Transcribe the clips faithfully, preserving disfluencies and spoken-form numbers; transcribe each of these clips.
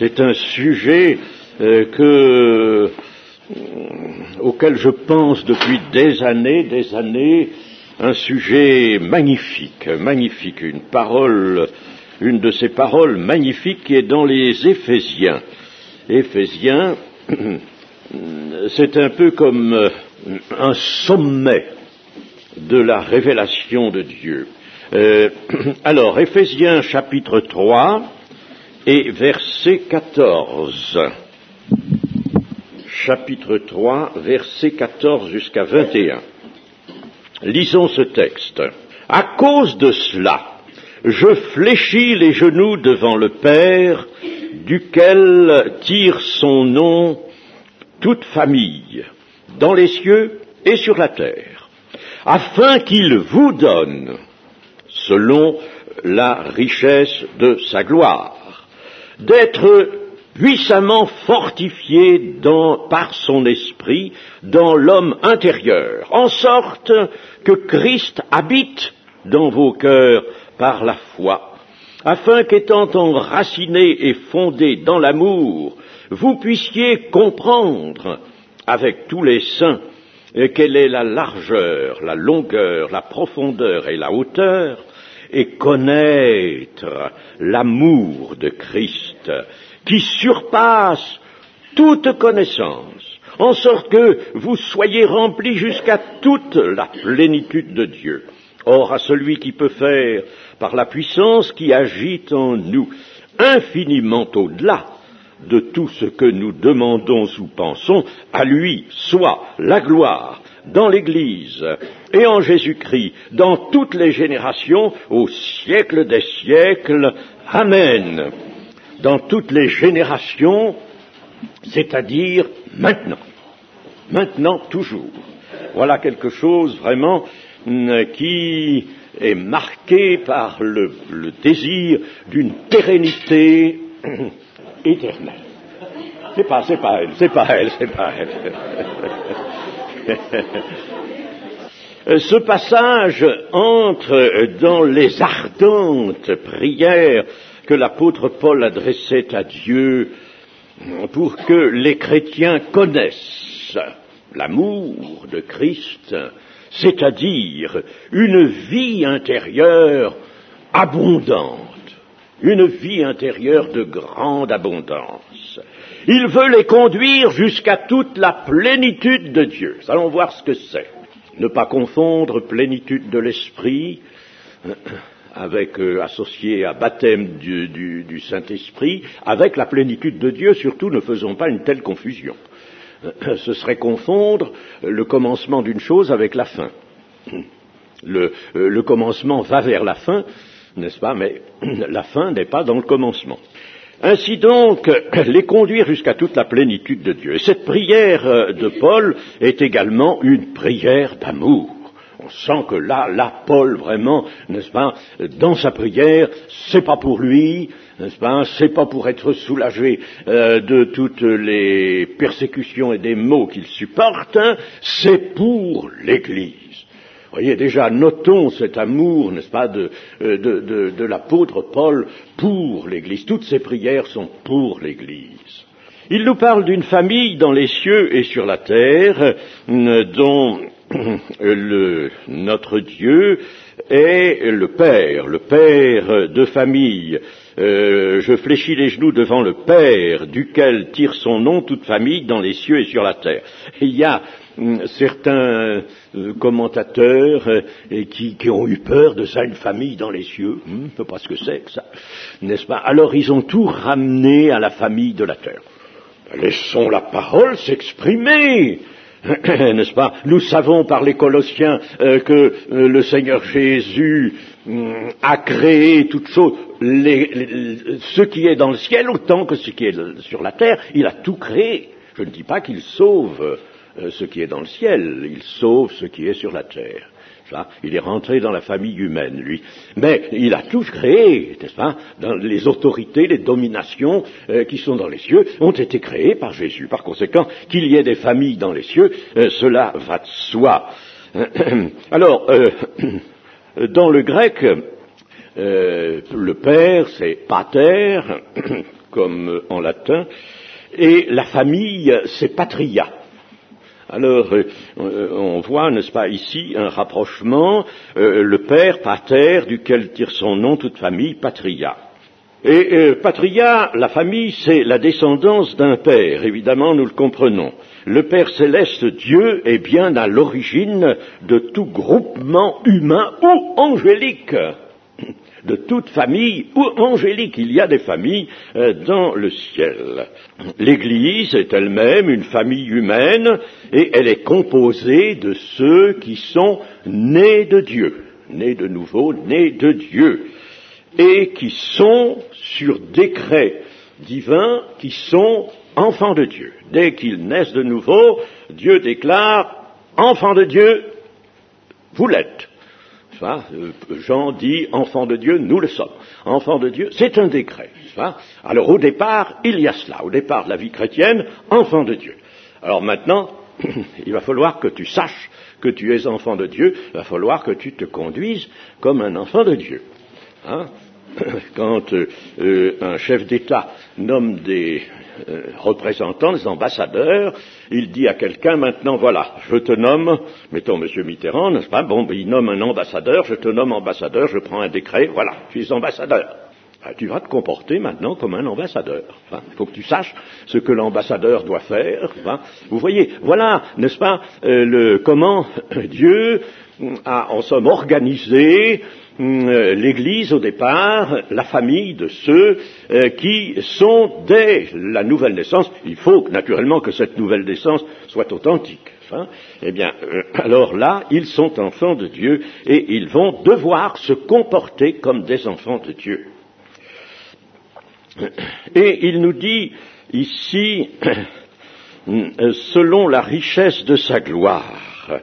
C'est un sujet euh, que, euh, auquel je pense depuis des années, des années, un sujet magnifique, magnifique, une parole, une de ces paroles magnifiques qui est dans les Éphésiens. Éphésiens, c'est un peu comme un sommet de la révélation de Dieu. Euh, alors, Éphésiens chapitre trois et verset quatorze. Chapitre trois, verset quatorze jusqu'à vingt et un. Lisons ce texte. À cause de cela, je fléchis les genoux devant le Père, duquel tire son nom toute famille, dans les cieux et sur la terre, afin qu'il vous donne, selon la richesse de sa gloire, d'être puissamment fortifié dans, par son esprit dans l'homme intérieur, en sorte que Christ habite dans vos cœurs par la foi, afin qu'étant enraciné et fondé dans l'amour, vous puissiez comprendre avec tous les saints quelle est la largeur, la longueur, la profondeur et la hauteur, et connaître l'amour de Christ, qui surpasse toute connaissance, en sorte que vous soyez remplis jusqu'à toute la plénitude de Dieu. Or, à celui qui peut faire, par la puissance qui agit en nous, infiniment au-delà de tout ce que nous demandons ou pensons, à lui soit la gloire dans l'Église et en Jésus-Christ, dans toutes les générations, au siècle des siècles. Amen. Dans toutes les générations, c'est-à-dire maintenant. Maintenant, toujours. Voilà quelque chose vraiment qui est marqué par le, le désir d'une pérennité éternelle. C'est pas, c'est pas elle, c'est pas elle, c'est pas elle. Ce passage entre dans les ardentes prières que l'apôtre Paul adressait à Dieu pour que les chrétiens connaissent l'amour de Christ, c'est-à-dire une vie intérieure abondante, une vie intérieure de grande abondance. Il veut les conduire jusqu'à toute la plénitude de Dieu. Allons voir ce que c'est. Ne pas confondre plénitude de l'esprit avec euh, associé à baptême du, du, du Saint-Esprit avec la plénitude de Dieu. Surtout, ne faisons pas une telle confusion. Ce serait confondre le commencement d'une chose avec la fin. Le, euh, le commencement va vers la fin, n'est-ce pas, mais la fin n'est pas dans le commencement. Ainsi donc, les conduire jusqu'à toute la plénitude de Dieu. Et cette prière de Paul est également une prière d'amour. On sent que là, là, Paul, vraiment, n'est-ce pas, dans sa prière, c'est pas pour lui, n'est-ce pas, c'est pas pour être soulagé euh, de toutes les persécutions et des maux qu'il supporte, hein, c'est pour l'Église. Vous voyez, déjà, notons cet amour, n'est-ce pas, de, de, de, de l'apôtre Paul pour l'Église. Toutes ses prières sont pour l'Église. Il nous parle d'une famille dans les cieux et sur la terre, dont le, notre Dieu est le Père, le Père de famille. Euh, je fléchis les genoux devant le Père, duquel tire son nom toute famille dans les cieux et sur la terre. Et il y a hum, certains euh, commentateurs euh, qui, qui ont eu peur de ça, une famille dans les cieux. Hum, je ne sais pas ce que c'est que ça, n'est-ce pas? Alors ils ont tout ramené à la famille de la terre. Laissons la parole s'exprimer. N'est-ce pas? Nous savons par les Colossiens euh, que euh, le Seigneur Jésus euh, a créé toutes choses, les, les, ce qui est dans le ciel autant que ce qui est sur la terre. Il a tout créé. Je ne dis pas qu'il sauve euh, ce qui est dans le ciel, il sauve ce qui est sur la terre. Ça, il est rentré dans la famille humaine, lui. Mais il a tout créé, n'est-ce pas? Dans les autorités, les dominations euh, qui sont dans les cieux ont été créées par Jésus. Par conséquent, qu'il y ait des familles dans les cieux, euh, cela va de soi. Alors, euh, dans le grec, euh, le père, c'est pater, comme en latin, et la famille, c'est patria. Alors, euh, on voit, n'est-ce pas, ici, un rapprochement, euh, le père, pater, duquel tire son nom toute famille, patria. Et euh, patria, la famille, c'est la descendance d'un père, évidemment, nous le comprenons. Le Père céleste, Dieu, est bien à l'origine de tout groupement humain ou angélique. De toute famille ou angélique. Il y a des familles euh, dans le ciel. L'Église est elle-même une famille humaine et elle est composée de ceux qui sont nés de Dieu, nés de nouveau, nés de Dieu, et qui sont, sur décret divin, qui sont enfants de Dieu. Dès qu'ils naissent de nouveau, Dieu déclare, enfants de Dieu, vous l'êtes. Jean dit, enfants de Dieu, nous le sommes. Enfants de Dieu, c'est un décret. Alors au départ, il y a cela. Au départ de la vie chrétienne, enfants de Dieu. Alors maintenant, il va falloir que tu saches que tu es enfant de Dieu, il va falloir que tu te conduises comme un enfant de Dieu. Hein? Quand euh, un chef d'État nomme des euh, représentants, des ambassadeurs, il dit à quelqu'un, maintenant voilà, je te nomme, mettons Monsieur Mitterrand, n'est-ce pas, bon, il nomme un ambassadeur, je te nomme ambassadeur, je prends un décret, voilà, tu es ambassadeur. Ben, tu vas te comporter maintenant comme un ambassadeur. Enfin, il faut que tu saches ce que l'ambassadeur doit faire. Enfin, vous voyez, voilà, n'est-ce pas, euh, le, comment Dieu a, en somme, organisé l'Église au départ, la famille de ceux euh, qui sont dès la nouvelle naissance. Il faut naturellement que cette nouvelle naissance soit authentique. Hein. Eh bien, euh, alors là, ils sont enfants de Dieu et ils vont devoir se comporter comme des enfants de Dieu. Et il nous dit ici, selon la richesse de sa gloire,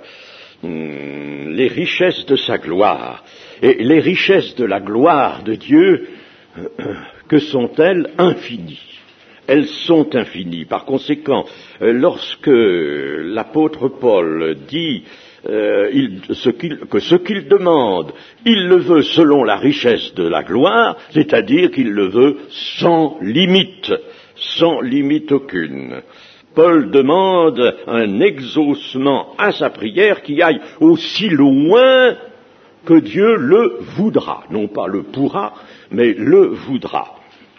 les richesses de sa gloire, et les richesses de la gloire de Dieu, que sont-elles? Infinies. Elles sont infinies. Par conséquent, lorsque l'apôtre Paul dit euh, il, ce qu'il, que ce qu'il demande, il le veut selon la richesse de la gloire, c'est-à-dire qu'il le veut sans limite, sans limite aucune. Paul demande un exaucement à sa prière qui aille aussi loin que Dieu le voudra, non pas le pourra, mais le voudra.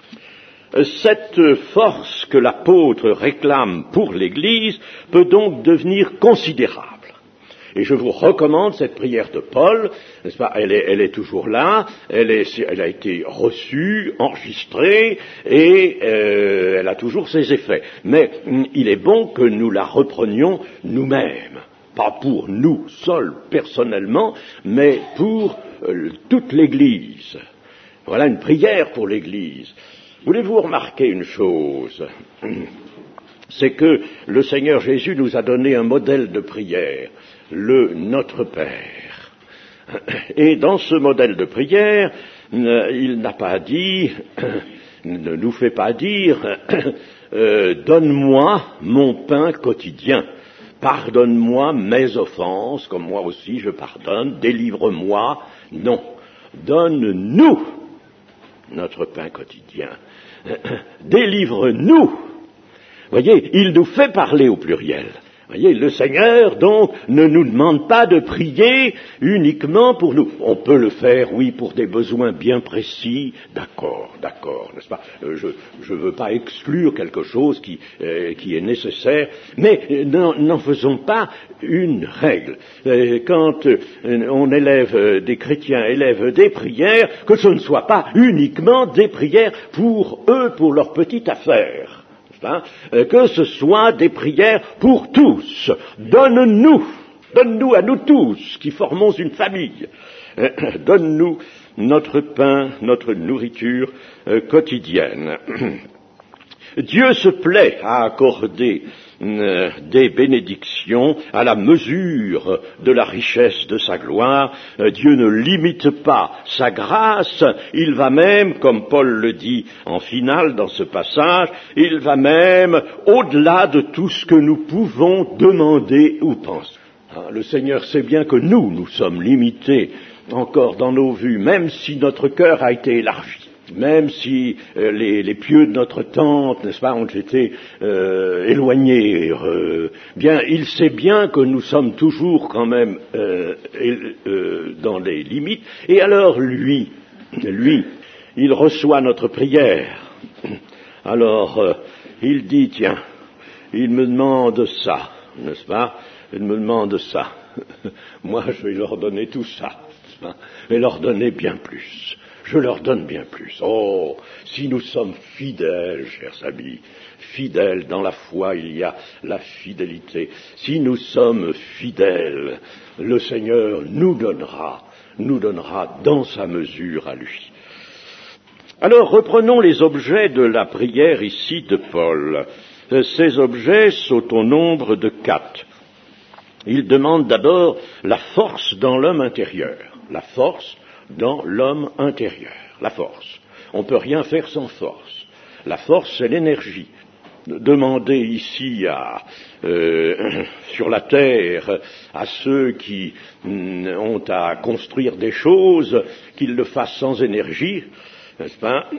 Cette force que l'apôtre réclame pour l'Église peut donc devenir considérable. Et je vous recommande cette prière de Paul, n'est-ce pas, elle est, elle est toujours là, elle, est, elle a été reçue, enregistrée, et euh, elle a toujours ses effets. Mais il est bon que nous la reprenions nous-mêmes. Pas pour nous seuls personnellement, mais pour euh, toute l'Église. Voilà une prière pour l'Église. Voulez-vous remarquer une chose? C'est que le Seigneur Jésus nous a donné un modèle de prière, le Notre Père. Et dans ce modèle de prière, euh, il n'a pas dit, ne nous fait pas dire, euh, donne-moi mon pain quotidien. Pardonne-moi mes offenses, comme moi aussi je pardonne, délivre-moi. Non, donne-nous notre pain quotidien. Délivre-nous. Voyez, il nous fait parler au pluriel. Voyez, le Seigneur, donc, ne nous demande pas de prier uniquement pour nous. On peut le faire, oui, pour des besoins bien précis, d'accord, d'accord, n'est-ce pas? euh, Je ne veux pas exclure quelque chose qui, euh, qui est nécessaire, mais euh, n'en faisons pas une règle. Euh, quand euh, on élève, euh, des chrétiens élèvent des prières, que ce ne soit pas uniquement des prières pour eux, pour leur petite affaire. Hein, que ce soit des prières pour tous. Donne-nous, donne-nous à nous tous qui formons une famille, euh, donne-nous notre pain, notre nourriture euh, quotidienne. Dieu se plaît à accorder euh, des bénédictions à la mesure de la richesse de sa gloire. Euh, Dieu ne limite pas sa grâce, il va même, comme Paul le dit en finale dans ce passage, il va même au-delà de tout ce que nous pouvons demander ou penser. Ah, le Seigneur sait bien que nous, nous sommes limités encore dans nos vues, même si notre cœur a été élargi. même si euh, les, les pieux de notre tante, n'est-ce pas, ont été euh, éloignés, euh, bien, il sait bien que nous sommes toujours quand même euh, euh, dans les limites. Et alors lui, lui, il reçoit notre prière. Alors, euh, il dit, tiens, il me demande ça, n'est-ce pas? Il me demande ça. Moi, je vais leur donner tout ça, n'est-ce pas? Et leur donner bien plus. Je leur donne bien plus. Oh, si nous sommes fidèles, chers amis, fidèles dans la foi, il y a la fidélité. Si nous sommes fidèles, le Seigneur nous donnera, nous donnera dans sa mesure à lui. Alors, reprenons les objets de la prière ici de Paul. Ces objets sont au nombre de quatre. Il demande d'abord la force dans l'homme intérieur. La force dans l'homme intérieur. La force. On ne peut rien faire sans force. La force, c'est l'énergie. Demander ici à, euh, sur la terre à ceux qui mm, ont à construire des choses qu'ils le fassent sans énergie, n'est-ce pas?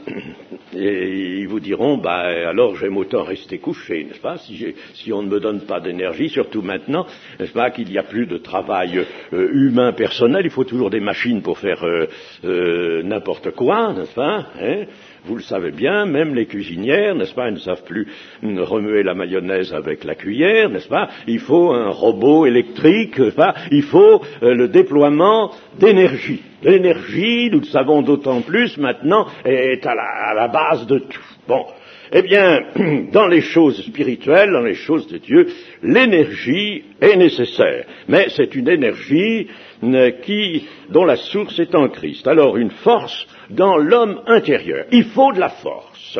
Et ils vous diront, bah alors j'aime autant rester couché, n'est-ce pas? Si, j'ai, si on ne me donne pas d'énergie, surtout maintenant, n'est-ce pas, qu'il n'y a plus de travail euh, humain personnel, il faut toujours des machines pour faire euh, euh, n'importe quoi, n'est-ce pas, hein? Vous le savez bien, même les cuisinières, n'est-ce pas, elles ne savent plus remuer la mayonnaise avec la cuillère, n'est-ce pas? Il faut un robot électrique, n'est-ce pas? Il faut euh, le déploiement d'énergie. L'énergie, nous le savons d'autant plus maintenant, est à la, à la base de tout. Bon, eh bien, dans les choses spirituelles, dans les choses de Dieu, l'énergie est nécessaire. Mais c'est une énergie qui, dont la source est en Christ. Alors, une force dans l'homme intérieur. Il faut de la force.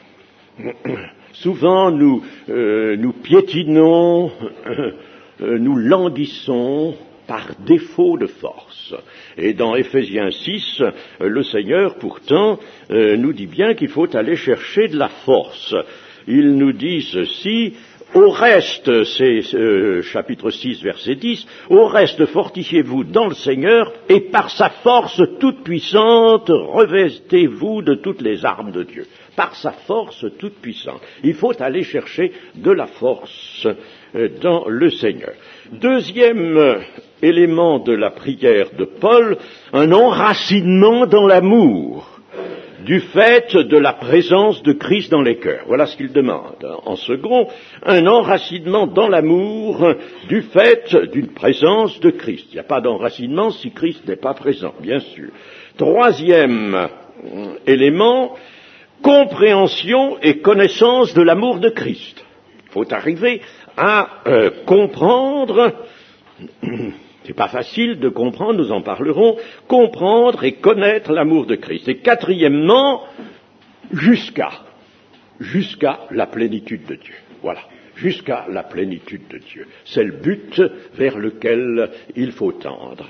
Souvent, nous, euh, nous piétinons, euh, nous languissons par défaut de force. Et dans Éphésiens six, le Seigneur, pourtant, euh, nous dit bien qu'il faut aller chercher de la force. Il nous dit ceci, au reste, c'est euh, chapitre six, verset dix, au reste fortifiez-vous dans le Seigneur, et par sa force toute puissante, revestez-vous de toutes les armes de Dieu. Par sa force toute puissante. Il faut aller chercher de la force euh, dans le Seigneur. Deuxième élément de la prière de Paul, un enracinement dans l'amour, du fait de la présence de Christ dans les cœurs. Voilà ce qu'il demande. En second, un enracinement dans l'amour du fait d'une présence de Christ. Il n'y a pas d'enracinement si Christ n'est pas présent, bien sûr. Troisième élément, compréhension et connaissance de l'amour de Christ. Il faut arriver à euh, comprendre, c'est pas facile de comprendre, nous en parlerons, comprendre et connaître l'amour de Christ. Et quatrièmement, jusqu'à, jusqu'à la plénitude de Dieu. Voilà, jusqu'à la plénitude de Dieu. C'est le but vers lequel il faut tendre.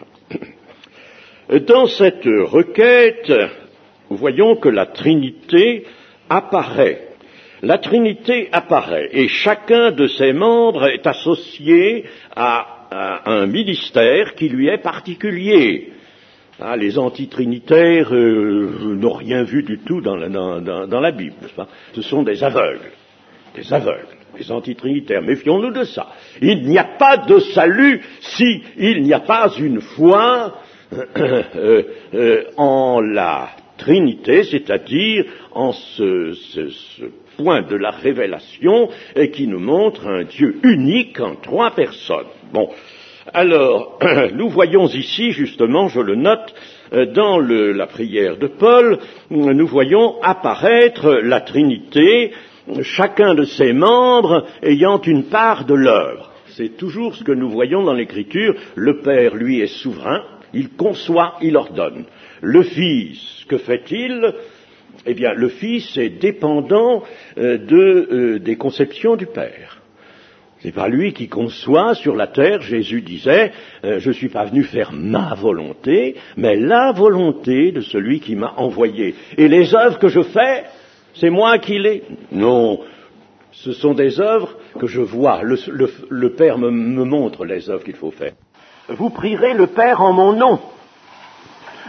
Dans cette requête, nous voyons que la Trinité apparaît. La Trinité apparaît et chacun de ses membres est associé à, à un ministère qui lui est particulier. Ah, les antitrinitaires euh, n'ont rien vu du tout dans la, dans, dans, dans la Bible, n'est-ce pas? Ce sont des aveugles, des aveugles, les antitrinitaires. Méfions-nous de ça. Il n'y a pas de salut si il n'y a pas une foi euh, euh, en la Trinité, c'est-à-dire en ce, ce, ce point de la révélation et qui nous montre un Dieu unique en trois personnes. Bon, alors, nous voyons ici, justement, je le note, dans le, la prière de Paul, nous voyons apparaître la Trinité, chacun de ses membres ayant une part de l'œuvre. C'est toujours ce que nous voyons dans l'Écriture. Le Père, lui, est souverain, il conçoit, il ordonne. Le Fils, que fait-il ? Eh bien, le Fils est dépendant euh, de, euh, des conceptions du Père. C'est pas lui qui conçoit sur la terre. Jésus disait, euh, je suis pas venu faire ma volonté, mais la volonté de celui qui m'a envoyé. Et les œuvres que je fais, c'est moi qui les... Non, ce sont des œuvres que je vois. Le, le, le Père me, me montre les œuvres qu'il faut faire. Vous prierez le Père en mon nom.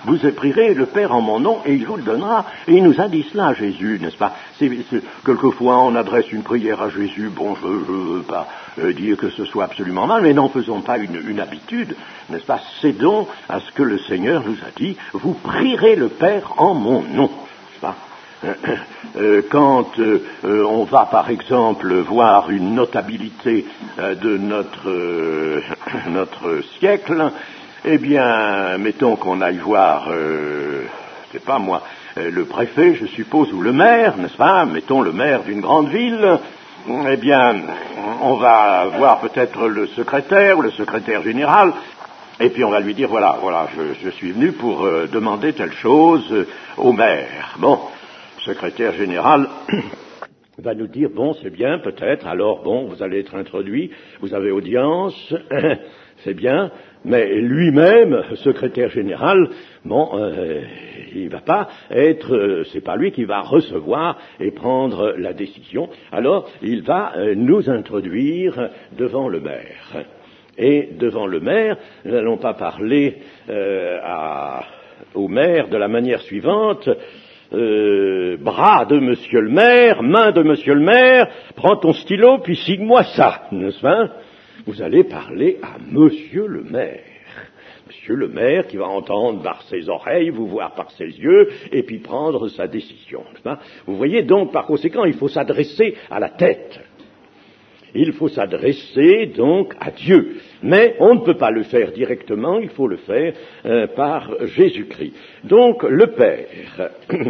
vous prierez le Père en mon nom et il vous le donnera. Et il nous a dit cela, Jésus, n'est-ce pas? c'est, c'est, Quelquefois on adresse une prière à Jésus, bon, je ne veux pas euh, dire que ce soit absolument mal, mais n'en faisons pas une, une habitude, n'est-ce pas? Cédons à ce que le Seigneur nous a dit, vous prierez le Père en mon nom, n'est-ce pas? Euh, quand euh, on va par exemple voir une notabilité euh, de notre, euh, notre siècle, eh bien, mettons qu'on aille voir, euh, je sais pas moi, euh, le préfet, je suppose, ou le maire, n'est-ce pas? Mettons le maire d'une grande ville, eh bien, on va voir peut-être le secrétaire ou le secrétaire général, et puis on va lui dire, voilà, voilà, je, je suis venu pour euh, demander telle chose euh, au maire. Bon. Secrétaire général va nous dire, bon, c'est bien, peut-être, alors, bon, vous allez être introduit, vous avez audience, c'est bien, mais lui-même, secrétaire général, bon, euh, il va pas être, euh, c'est pas lui qui va recevoir et prendre la décision, alors il va euh, nous introduire devant le maire. Et devant le maire, nous n'allons pas parler euh, à, au maire de la manière suivante. Euh, bras de monsieur le maire, main de monsieur le maire, prends ton stylo puis signe-moi ça, n'est-ce pas? Vous allez parler à monsieur le maire. Monsieur le maire qui va entendre par ses oreilles, vous voir par ses yeux, et puis prendre sa décision, n'est-ce pas? Vous voyez donc, par conséquent, il faut s'adresser à la tête. Il faut s'adresser donc à Dieu. Mais on ne peut pas le faire directement, il faut le faire euh, par Jésus-Christ. Donc le Père.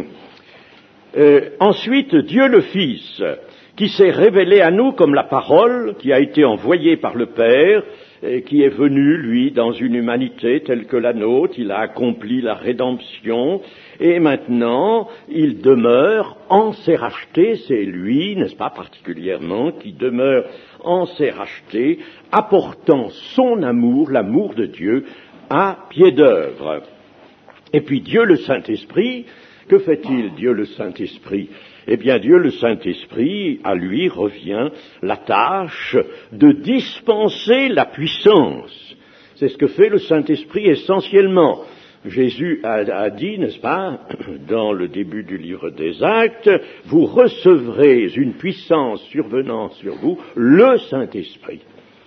euh, ensuite, Dieu le Fils, qui s'est révélé à nous comme la parole, qui a été envoyée par le Père, et qui est venu, lui, dans une humanité telle que la nôtre. Il a accompli la rédemption, et maintenant, il demeure en ses rachetés, c'est lui, n'est-ce pas, particulièrement, qui demeure en ses rachetés, apportant son amour, l'amour de Dieu, à pied d'œuvre. Et puis Dieu le Saint-Esprit, que fait-il, Dieu le Saint-Esprit? Eh bien, Dieu le Saint-Esprit, à lui revient la tâche de dispenser la puissance. C'est ce que fait le Saint-Esprit essentiellement. Jésus a, a dit, n'est-ce pas, dans le début du livre des Actes, vous recevrez une puissance survenant sur vous, le Saint-Esprit.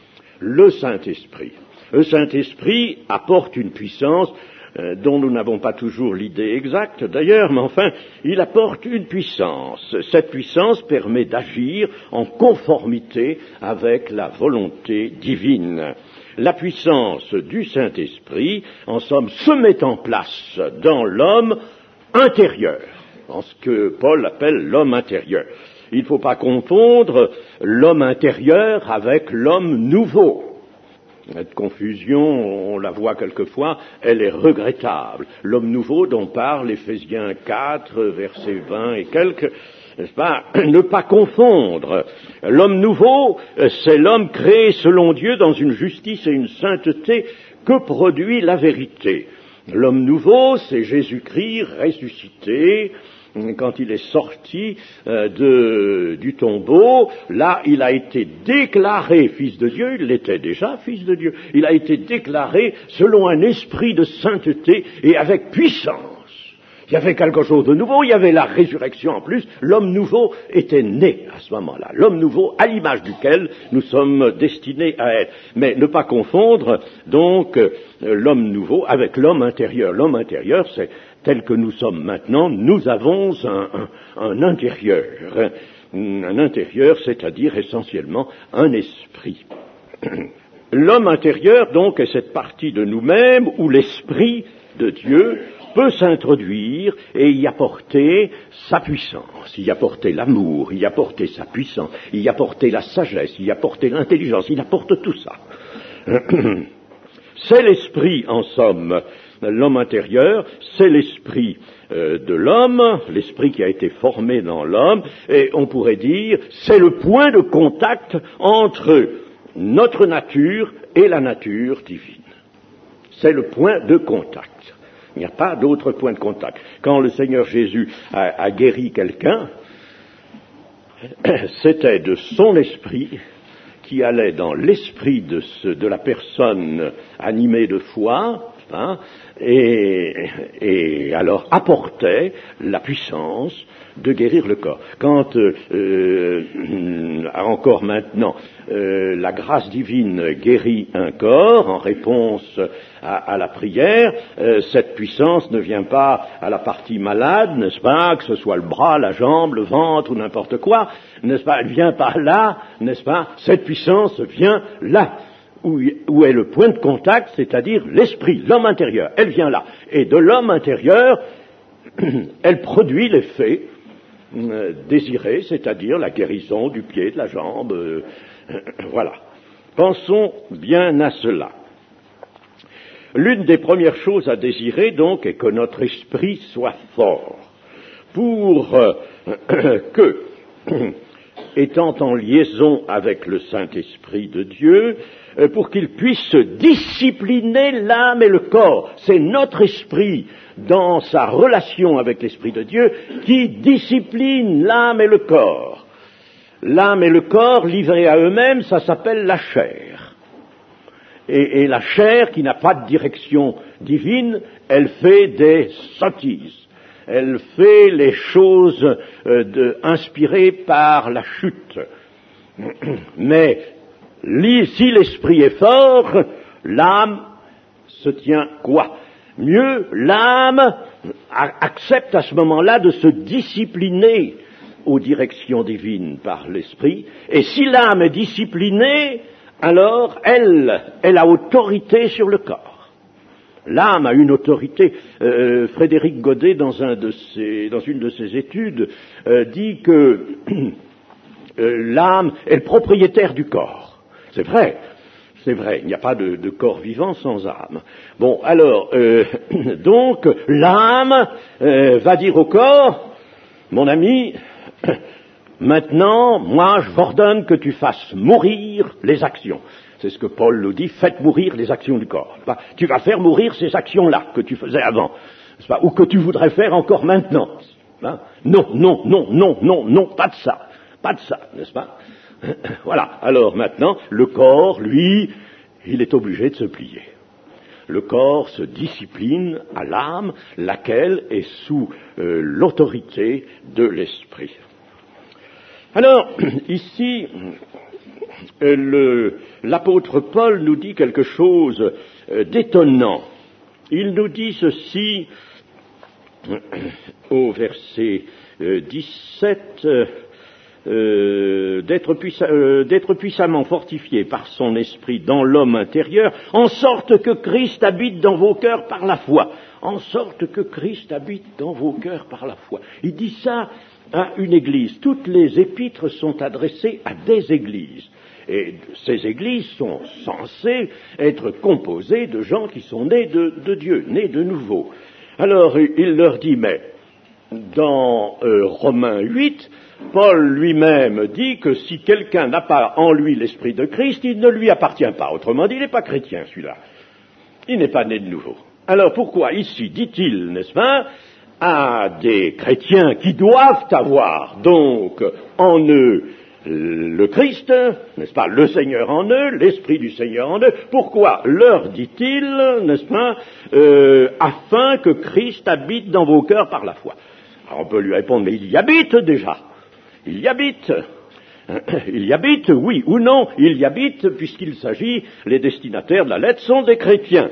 Le Saint-Esprit. Le Saint-Esprit apporte une puissance euh, dont nous n'avons pas toujours l'idée exacte d'ailleurs, mais enfin, il apporte une puissance. Cette puissance permet d'agir en conformité avec la volonté divine. La puissance du Saint-Esprit, en somme, se met en place dans l'homme intérieur, dans ce que Paul appelle l'homme intérieur. Il ne faut pas confondre l'homme intérieur avec l'homme nouveau. Cette confusion, on la voit quelquefois, elle est regrettable. L'homme nouveau dont parle Éphésiens quatre, versets vingt et quelques, n'est-ce pas, ne pas confondre. L'homme nouveau, c'est l'homme créé selon Dieu dans une justice et une sainteté que produit la vérité. L'homme nouveau, c'est Jésus-Christ ressuscité. Quand il est sorti euh, de, du tombeau, là, il a été déclaré fils de Dieu, il l'était déjà fils de Dieu, il a été déclaré selon un esprit de sainteté et avec puissance. Il y avait quelque chose de nouveau, il y avait la résurrection en plus, l'homme nouveau était né à ce moment-là, l'homme nouveau à l'image duquel nous sommes destinés à être. Mais ne pas confondre donc euh, l'homme nouveau avec l'homme intérieur. L'homme intérieur, c'est tel que nous sommes maintenant, nous avons un, un, un intérieur, un, un intérieur, c'est-à-dire essentiellement un esprit. L'homme intérieur, donc, est cette partie de nous-mêmes où l'esprit de Dieu peut s'introduire et y apporter sa puissance, y apporter l'amour, y apporter sa puissance, y apporter la sagesse, y apporter l'intelligence, il apporte tout ça. C'est l'esprit, en somme, l'homme intérieur, c'est l'esprit euh, de l'homme, l'esprit qui a été formé dans l'homme, et on pourrait dire, c'est le point de contact entre notre nature et la nature divine. C'est le point de contact. Il n'y a pas d'autre point de contact. Quand le Seigneur Jésus a, a guéri quelqu'un, c'était de son esprit qui allait dans l'esprit de, ce, de la personne animée de foi, pas, et, et alors apportait la puissance de guérir le corps. Quand, euh, euh, encore maintenant, euh, la grâce divine guérit un corps en réponse à, à la prière, euh, cette puissance ne vient pas à la partie malade, n'est-ce pas, que ce soit le bras, la jambe, le ventre ou n'importe quoi, n'est-ce pas, elle vient pas là, n'est-ce pas, cette puissance vient là. Où, où est le point de contact, c'est-à-dire l'esprit, l'homme intérieur. Elle vient là. Et de l'homme intérieur, elle produit l'effet euh, désiré, c'est-à-dire la guérison du pied, de la jambe. Euh, euh, voilà. Pensons bien à cela. L'une des premières choses à désirer, donc, est que notre esprit soit fort. Pour euh, que, étant en liaison avec le Saint-Esprit de Dieu, pour qu'il puisse discipliner l'âme et le corps. C'est notre esprit, dans sa relation avec l'Esprit de Dieu, qui discipline l'âme et le corps. L'âme et le corps, livrés à eux-mêmes, ça s'appelle la chair. Et, et la chair, qui n'a pas de direction divine, elle fait des sottises. Elle fait les choses euh, de, inspirées par la chute. Mais si l'esprit est fort, l'âme se tient quoi? Mieux, l'âme accepte à ce moment-là de se discipliner aux directions divines par l'esprit, et si l'âme est disciplinée, alors elle, elle a autorité sur le corps. L'âme a une autorité. Euh, Frédéric Godet, dans, un de ses, dans une de ses études, euh, dit que euh, l'âme est le propriétaire du corps. C'est vrai, c'est vrai, il n'y a pas de, de corps vivant sans âme. Bon, alors, euh, donc, l'âme euh, va dire au corps, mon ami, maintenant, moi, je t'ordonne que tu fasses mourir les actions. C'est ce que Paul nous dit, faites mourir les actions du corps. Tu vas faire mourir ces actions-là que tu faisais avant, ou que tu voudrais faire encore maintenant. Non, non, non, non, non, non, pas de ça, pas de ça, n'est-ce pas? Voilà. Alors maintenant, le corps, lui, il est obligé de se plier. Le corps se discipline à l'âme, laquelle est sous euh, l'autorité de l'esprit. Alors, ici, euh, le, l'apôtre Paul nous dit quelque chose euh, d'étonnant. Il nous dit ceci euh, au verset euh, dix-sept... Euh, Euh, d'être, puissa, euh, d'être puissamment fortifié par son esprit dans l'homme intérieur, en sorte que Christ habite dans vos cœurs par la foi. En sorte que Christ habite dans vos cœurs par la foi. Il dit ça à une église. Toutes les épîtres sont adressées à des églises. Et ces églises sont censées être composées de gens qui sont nés de, de Dieu, nés de nouveau. Alors il leur dit, mais dans euh, Romains huit, Paul lui-même dit que si quelqu'un n'a pas en lui l'esprit de Christ, il ne lui appartient pas. Autrement dit, il n'est pas chrétien, celui-là. Il n'est pas né de nouveau. Alors pourquoi ici, dit-il, n'est-ce pas, à des chrétiens qui doivent avoir donc en eux le Christ, n'est-ce pas, le Seigneur en eux, l'Esprit du Seigneur en eux, pourquoi leur dit-il, n'est-ce pas, euh, afin que Christ habite dans vos cœurs par la foi? Alors on peut lui répondre, mais il y habite déjà. Il y habite. Il y habite, oui ou non, il y habite, puisqu'il s'agit, les destinataires de la lettre sont des chrétiens.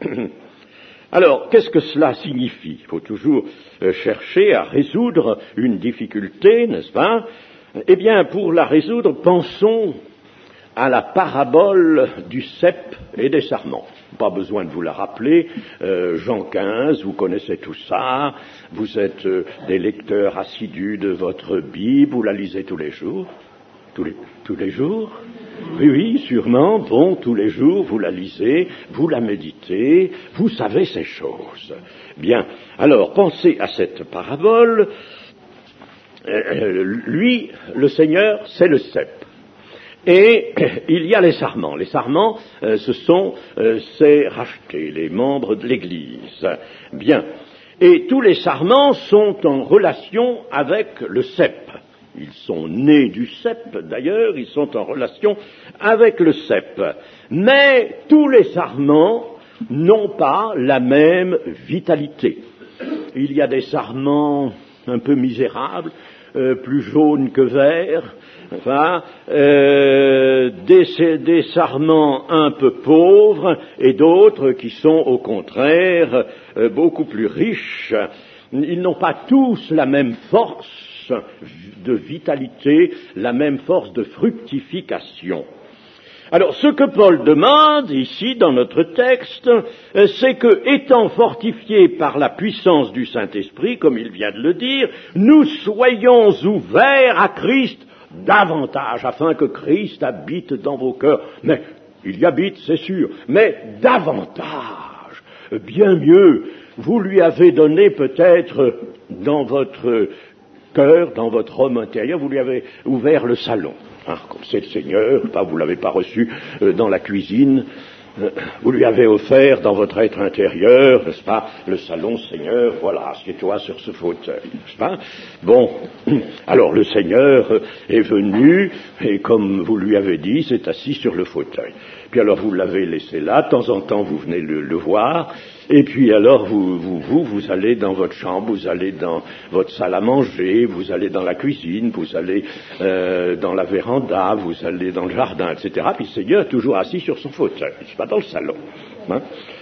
Alors, qu'est-ce que cela signifie? Il faut toujours chercher à résoudre une difficulté, n'est-ce pas? Eh bien, pour la résoudre, pensons à la parabole du cep et des sarments. Pas besoin de vous la rappeler, euh, Jean quinze, vous connaissez tout ça, vous êtes euh, des lecteurs assidus de votre Bible, vous la lisez tous les jours, tous les, tous les jours, oui, oui, sûrement, bon, tous les jours, vous la lisez, vous la méditez, vous savez ces choses. Bien, alors, pensez à cette parabole, euh, lui, le Seigneur, c'est le cep. Et il y a les sarments. Les sarments, euh, ce sont euh, ces rachetés, les membres de l'Église. Bien. Et tous les sarments sont en relation avec le cep. Ils sont nés du cep, d'ailleurs, ils sont en relation avec le cep. Mais tous les sarments n'ont pas la même vitalité. Il y a des sarments un peu misérables, euh, plus jaunes que verts, enfin, euh, des, des sarments un peu pauvres et d'autres qui sont au contraire euh, beaucoup plus riches. Ils n'ont pas tous la même force de vitalité, la même force de fructification. Alors, ce que Paul demande ici dans notre texte, c'est que, étant fortifiés par la puissance du Saint-Esprit, comme il vient de le dire, nous soyons ouverts à Christ davantage, afin que Christ habite dans vos cœurs. Mais il y habite, c'est sûr, mais davantage, bien mieux. Vous lui avez donné peut-être dans votre cœur, dans votre homme intérieur, vous lui avez ouvert le salon. Hein, comme c'est le Seigneur, pas, vous ne l'avez pas reçu euh, dans la cuisine, euh, vous lui avez offert dans votre être intérieur, n'est-ce pas, le salon, Seigneur, voilà, assieds-toi sur ce fauteuil, n'est-ce pas? Bon, alors le Seigneur est venu, et comme vous lui avez dit, s'est assis sur le fauteuil. Puis alors vous l'avez laissé là, de temps en temps vous venez le, le voir, et puis alors vous, vous, vous, vous allez dans votre chambre, vous allez dans votre salle à manger, vous allez dans la cuisine, vous allez euh, dans la véranda, vous allez dans le jardin, et cetera. Puis le Seigneur est toujours assis sur son fauteuil, c'est pas dans le salon. Hein.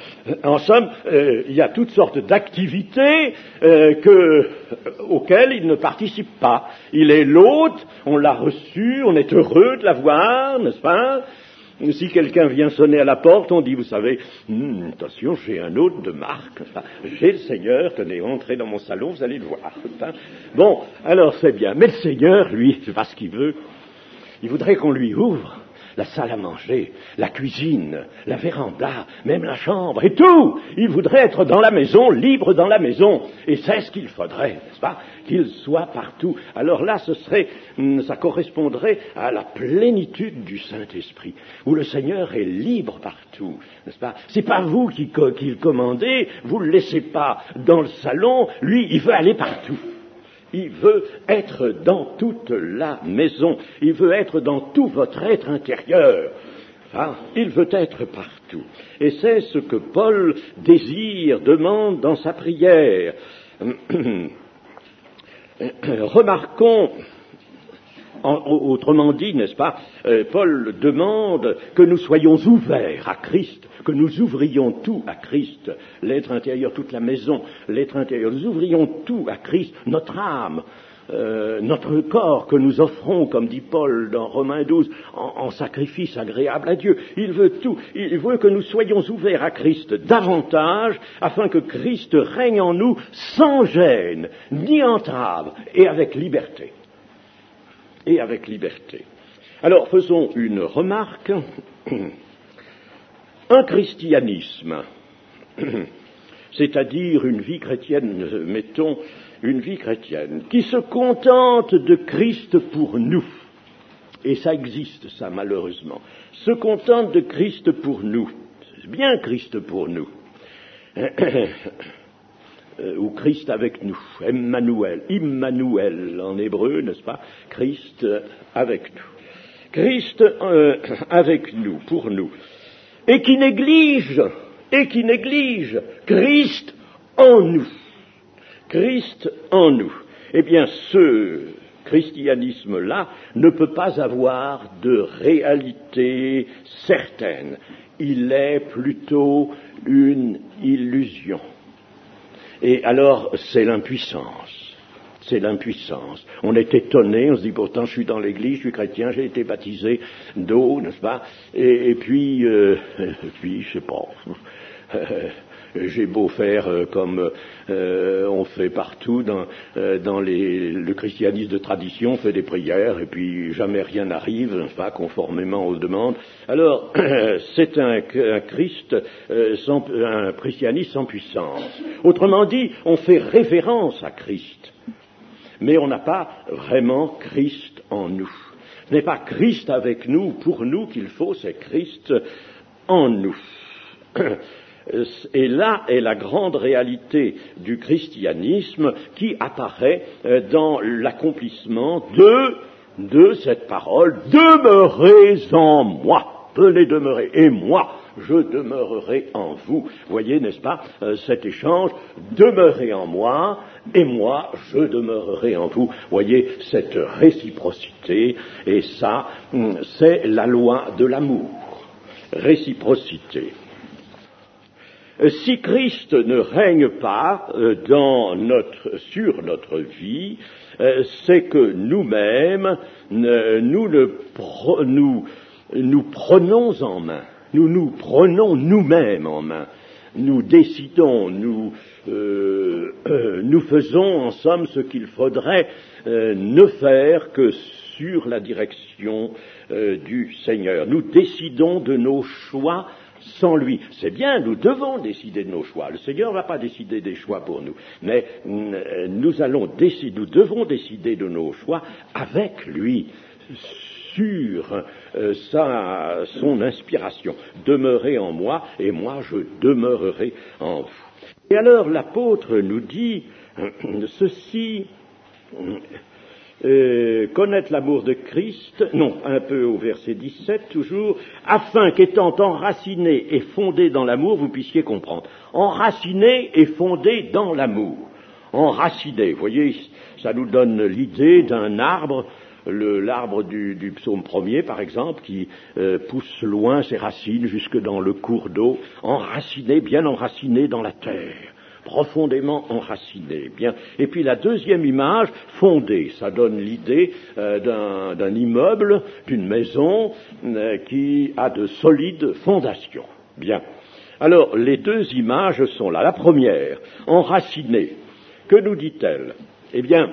En somme, euh, il y a toutes sortes d'activités euh, que, auxquelles il ne participe pas. Il est l'hôte, on l'a reçu, on est heureux de l'avoir, n'est-ce pas? Si quelqu'un vient sonner à la porte, on dit, vous savez, hm, attention, j'ai un hôte de marque, enfin, j'ai le Seigneur, tenez, entrez dans mon salon, vous allez le voir. Enfin, bon, alors c'est bien. Mais le Seigneur, lui, c'est pas ce qu'il veut. Il voudrait qu'on lui ouvre la salle à manger, la cuisine, la véranda, même la chambre, et tout. Il voudrait être dans la maison, libre dans la maison. Et c'est ce qu'il faudrait, n'est-ce pas? Qu'il soit partout. Alors là, ce serait, ça correspondrait à la plénitude du Saint-Esprit, où le Seigneur est libre partout, n'est-ce pas? C'est pas vous qui, qui le commandez, vous le laissez pas dans le salon, lui, il veut aller partout. Il veut être dans toute la maison. Il veut être dans tout votre être intérieur. Enfin, il veut être partout. Et c'est ce que Paul désire, demande dans sa prière. Remarquons, en, autrement dit, n'est-ce pas, euh, Paul demande que nous soyons ouverts à Christ, que nous ouvrions tout à Christ, l'être intérieur, toute la maison, l'être intérieur, nous ouvrions tout à Christ, notre âme, euh, notre corps que nous offrons, comme dit Paul dans Romains douze, en, en sacrifice agréable à Dieu. Il veut tout, il veut que nous soyons ouverts à Christ davantage, afin que Christ règne en nous sans gêne, ni entrave, et avec liberté. Et avec liberté. Alors, faisons une remarque. Un christianisme, c'est-à-dire une vie chrétienne, mettons, une vie chrétienne, qui se contente de Christ pour nous, et ça existe, ça, malheureusement, se contente de Christ pour nous, c'est bien Christ pour nous, ou Christ avec nous, Emmanuel, Immanuel en hébreu, n'est-ce pas, Christ avec nous, Christ euh, avec nous, pour nous, et qui néglige, et qui néglige Christ en nous. Christ en nous. Eh bien, ce christianisme-là ne peut pas avoir de réalité certaine. Il est plutôt une illusion. Et alors, c'est l'impuissance. C'est l'impuissance. On est étonné, on se dit pourtant je suis dans l'église, je suis chrétien, j'ai été baptisé d'eau, n'est-ce pas? Et, et puis, euh, et puis, je sais pas, euh, j'ai beau faire euh, comme euh, on fait partout dans, euh, dans les, le christianisme de tradition, on fait des prières et puis jamais rien n'arrive, n'est-ce pas, conformément aux demandes. Alors, c'est un, un Christ, euh, sans, un christianisme sans puissance. Autrement dit, on fait révérence à Christ. Mais on n'a pas vraiment Christ en nous. Ce n'est pas Christ avec nous, pour nous qu'il faut, c'est Christ en nous. Et là est la grande réalité du christianisme qui apparaît dans l'accomplissement de, de cette parole « Demeurez en moi ». Venez demeurer. Et moi, je demeurerai en vous. Voyez, n'est-ce pas, euh, cet échange, demeurez en moi, et moi, je demeurerai en vous. Voyez, cette réciprocité, et ça, c'est la loi de l'amour. Réciprocité. Si Christ ne règne pas dans notre, sur notre vie, c'est que nous-mêmes, nous, ne, nous, nous prenons en main, nous nous prenons nous-mêmes en main, nous décidons, nous, euh, euh, nous faisons en somme ce qu'il faudrait euh, ne faire que sur la direction euh, du Seigneur. Nous décidons de nos choix sans lui. C'est bien, nous devons décider de nos choix. Le Seigneur ne va pas décider des choix pour nous, mais nous allons décider, nous devons décider de nos choix avec lui, sur euh, sa, son inspiration. Demeurez en moi, et moi je demeurerai en vous. Et alors l'apôtre nous dit euh, ceci. Euh, connaître l'amour de Christ, non, un peu au verset dix-sept toujours, afin qu'étant enraciné et fondé dans l'amour, vous puissiez comprendre. Enraciné et fondé dans l'amour. Enraciné, vous voyez, ça nous donne l'idée d'un arbre, le, l'arbre du, du psaume premier par exemple, qui euh, pousse loin ses racines jusque dans le cours d'eau, enraciné, bien enraciné dans la terre. Profondément enraciné. Bien. Et puis la deuxième image, fondée, ça donne l'idée euh, d'un, d'un immeuble, d'une maison euh, qui a de solides fondations. Bien. Alors, les deux images sont là. La première, enracinée. Que nous dit-elle? Eh bien,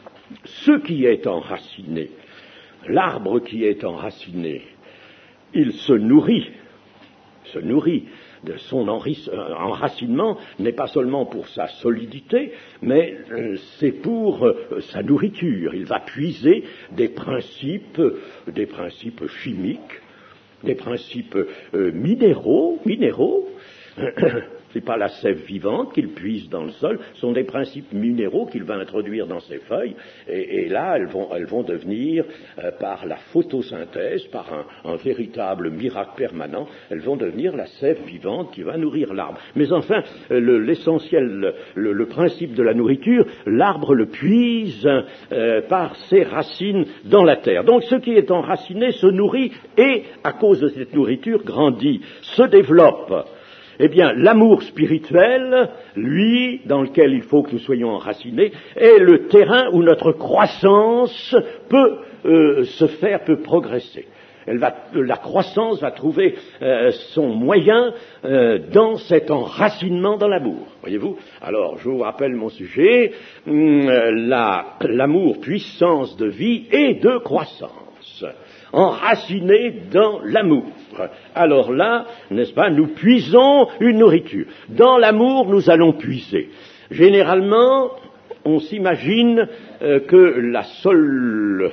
ce qui est enraciné, l'arbre qui est enraciné, il se nourrit, se nourrit. De son enracinement n'est pas seulement pour sa solidité, mais c'est pour sa nourriture. Il va puiser des principes, des principes chimiques, des principes euh, minéraux, minéraux. C'est pas la sève vivante qu'il puise dans le sol, ce sont des principes minéraux qu'il va introduire dans ses feuilles, et, et là, elles vont, elles vont devenir, euh, par la photosynthèse, par un, un véritable miracle permanent, elles vont devenir la sève vivante qui va nourrir l'arbre. Mais enfin, le, l'essentiel, le, le principe de la nourriture, l'arbre le puise euh, par ses racines dans la terre. Donc, ce qui est enraciné se nourrit et, à cause de cette nourriture, grandit, se développe. Eh bien, l'amour spirituel, lui, dans lequel il faut que nous soyons enracinés, est le terrain où notre croissance peut euh, se faire, peut progresser. Elle va, la croissance va trouver euh, son moyen euh, dans cet enracinement dans l'amour. Voyez-vous? Alors, je vous rappelle mon sujet, euh, la, l'amour, puissance de vie et de croissance. Enraciné dans l'amour. Alors là, n'est-ce pas, nous puisons une nourriture. Dans l'amour, nous allons puiser. Généralement, on s'imagine euh, que la seule,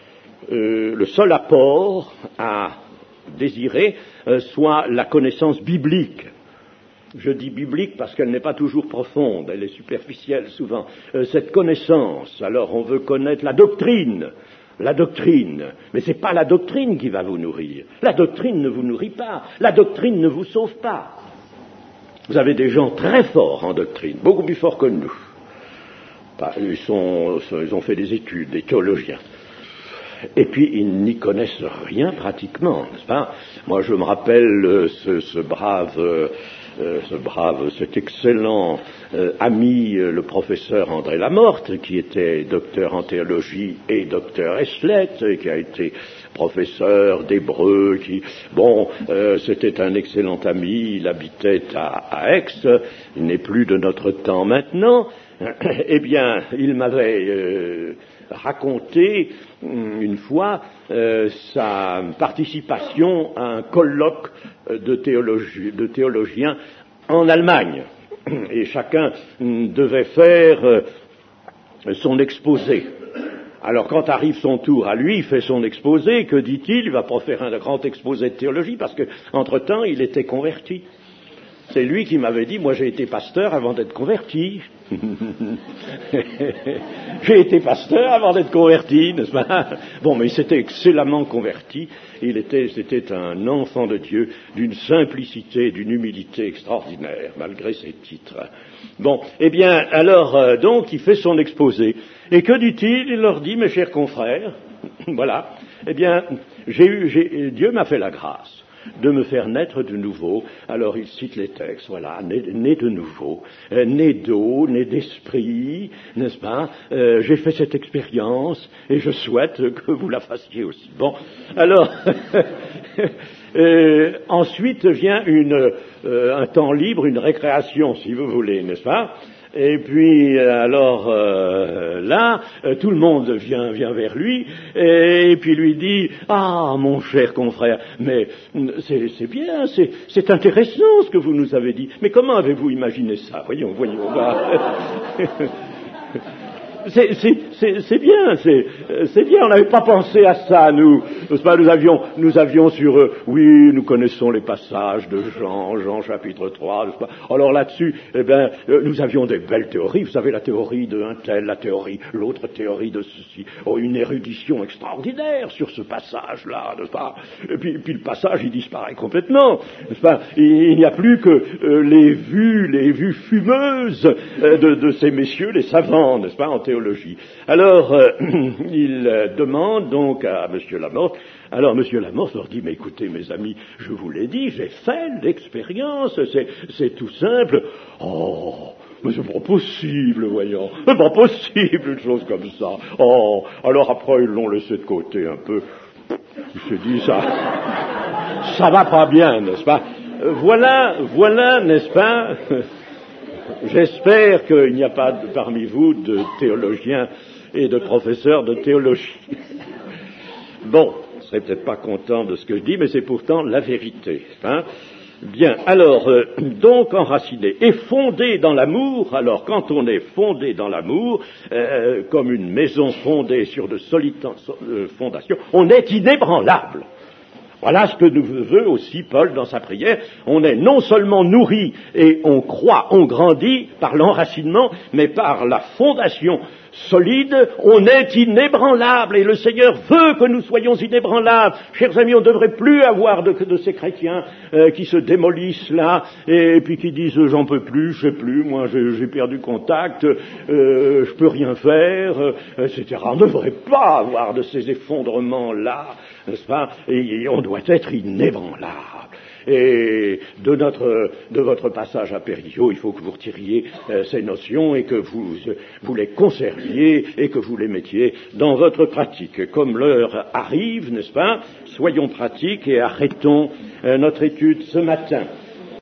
euh, le seul apport à désirer euh, soit la connaissance biblique. Je dis biblique parce qu'elle n'est pas toujours profonde, elle est superficielle souvent. Euh, cette connaissance, alors on veut connaître la doctrine. La doctrine, mais c'est pas la doctrine qui va vous nourrir. La doctrine ne vous nourrit pas. La doctrine ne vous sauve pas. Vous avez des gens très forts en doctrine, beaucoup plus forts que nous. Ils, sont, ils ont fait des études, des théologiens. Et puis ils n'y connaissent rien pratiquement, n'est-ce pas? Moi je me rappelle ce, ce brave... Euh, Euh, ce brave, cet excellent euh, ami, euh, le professeur André Lamorte, qui était docteur en théologie et docteur Eslet, et qui a été professeur d'hébreu, qui, bon, euh, c'était un excellent ami, il habitait à, à Aix, il n'est plus de notre temps maintenant. Eh bien, il m'avait euh, raconté une fois euh, sa participation à un colloque de, théologie, de théologiens en Allemagne. Et chacun devait faire euh, son exposé. Alors quand arrive son tour à lui, il fait son exposé, que dit-il? Il va pas faire un grand exposé de théologie parce que entre-temps il était converti. C'est lui qui m'avait dit, moi j'ai été pasteur avant d'être converti. J'ai été pasteur avant d'être converti, n'est-ce pas? Bon, mais il s'était excellemment converti. Il était, c'était un enfant de Dieu d'une simplicité, d'une humilité extraordinaire, malgré ses titres. Bon, eh bien, alors, euh, donc, il fait son exposé. Et que dit-il? Il leur dit, mes chers confrères, voilà, eh bien, j'ai eu, j'ai, Dieu m'a fait la grâce de me faire naître de nouveau. Alors il cite les textes, voilà, né, né de nouveau, euh, né d'eau, né d'esprit, n'est-ce pas? euh, J'ai fait cette expérience et je souhaite que vous la fassiez aussi. Bon, alors, euh, ensuite vient une, euh, un temps libre, une récréation, si vous voulez, n'est-ce pas? Et puis, alors, euh, là, euh, tout le monde vient, vient vers lui, et, et puis lui dit, « Ah, mon cher confrère, mais c'est, c'est bien, c'est, c'est intéressant ce que vous nous avez dit, mais comment avez-vous imaginé ça? Voyons, voyons, là. » C'est, c'est, c'est, c'est bien, c'est, c'est bien, on n'avait pas pensé à ça, nous, n'est-ce pas, nous avions, nous avions sur, euh, oui, nous connaissons les passages de Jean, Jean chapitre trois, n'est-ce pas, alors là-dessus, eh bien, euh, nous avions des belles théories, vous savez, la théorie d'un tel, la théorie, l'autre théorie de ceci, oh, une érudition extraordinaire sur ce passage-là, n'est-ce pas, et puis, puis le passage, il disparaît complètement, n'est-ce pas, il, il n'y a plus que euh, les vues, les vues fumeuses euh, de, de ces messieurs, les savants, n'est-ce pas, en théologie. Alors, euh, il euh, demande donc à M. Lamorte, alors M. Lamorte leur dit, mais écoutez mes amis, je vous l'ai dit, j'ai fait l'expérience, c'est, c'est tout simple. Oh, mais c'est pas possible, voyons, c'est pas possible une chose comme ça. Oh, alors après ils l'ont laissé de côté un peu, il s'est dit, ça, ça va pas bien, n'est-ce pas? Voilà, voilà, n'est-ce pas? J'espère qu'il n'y a pas de, parmi vous de théologiens et de professeurs de théologie. Bon, vous ne serez peut-être pas content de ce que je dis, mais c'est pourtant la vérité. Hein. Bien, alors, euh, donc enraciné et fondé dans l'amour, alors quand on est fondé dans l'amour, euh, comme une maison fondée sur de solides fondations, on est inébranlable. Voilà ce que nous veut aussi Paul dans sa prière. On est non seulement nourri et on croit, on grandit par l'enracinement, mais par la fondation solide, on est inébranlable. Et le Seigneur veut que nous soyons inébranlables. Chers amis, on ne devrait plus avoir de, de ces chrétiens euh, qui se démolissent là et, et puis qui disent j'en peux plus, je sais plus, moi j'ai, j'ai perdu contact, euh, je peux rien faire, euh, et cetera. On ne devrait pas avoir de ces effondrements là, n'est-ce pas? Et, et on doit être inébranlable. Et de notre, de votre passage à Périgueux, il faut que vous retiriez euh, ces notions et que vous, euh, vous les conserviez et que vous les mettiez dans votre pratique. Comme l'heure arrive, n'est-ce pas? Soyons pratiques et arrêtons euh, notre étude ce matin.